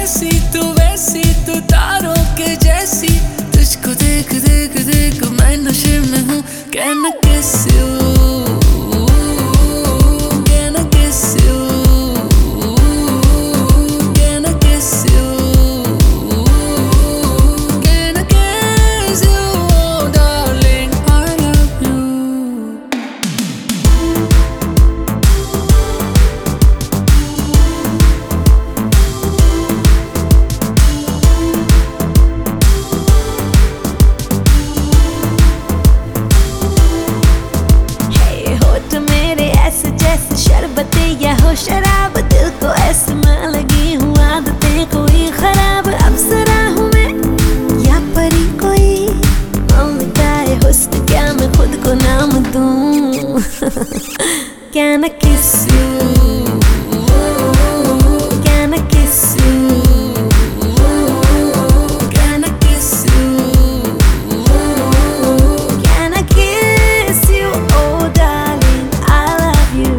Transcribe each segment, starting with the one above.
कैसी तू वैसी तू तारों के जैसी, तुझको देख देख देख मैं नशे में हूँ। Can I kiss you? Can I kiss you? Can I kiss you? Can I kiss you? Oh darling, I love you. जैसे शरबत या हो शराब, दिल को ऐसे मैं लगी हूँ आदतें कोई खराब। अब जरा हूँ मैं या परी कोई, मिटाए हुस्न क्या मैं खुद को नाम दूँ। Can I kiss you? Can I kiss you? Can I kiss you? Can I kiss you? Oh darling, I love you.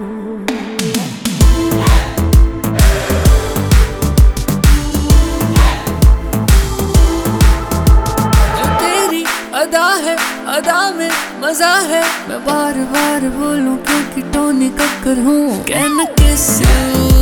जो तेरी अदा है अदा में मजा है, मैं बार बार बोलूं क्योंकि टोनी कक्कर हूँ। Can I kiss you?